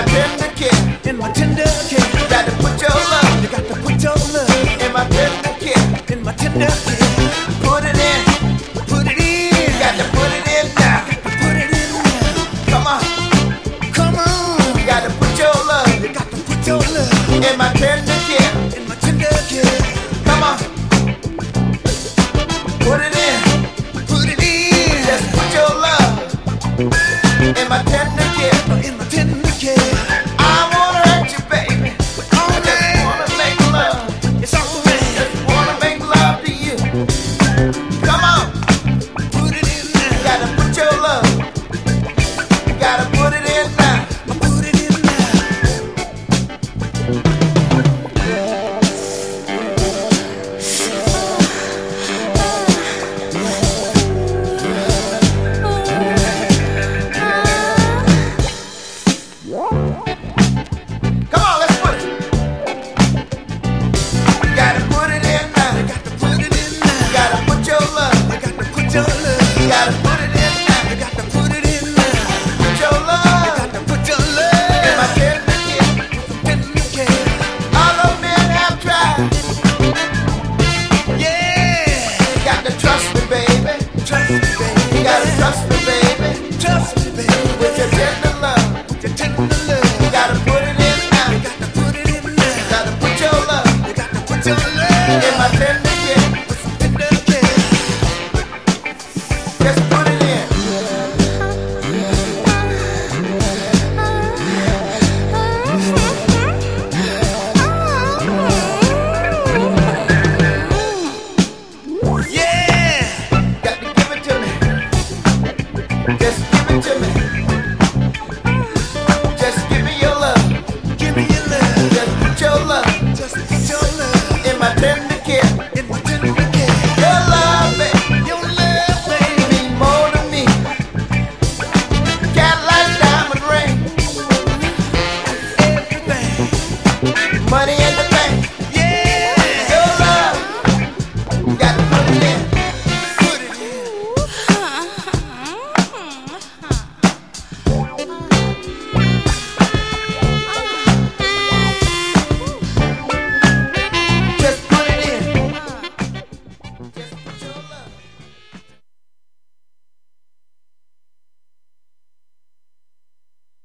my tender care, in my tender care. you got to put your love You got to put your love in my tender care. in my tender care. Put it in, Put it in. you got to put it in now. Put it in now. Come on, Come on. you got to put your love You got to put your love in my tender care. in my tender care. Come on, put it in, Put it in. just put your love in my tender care. In my tender care. I wanna hurt you, baby. I just wanna make love. It's alright. Just wanna make love to you. Come on, Put it in you now. gotta put your love. You gotta put it in now. Put it in now. Yeah.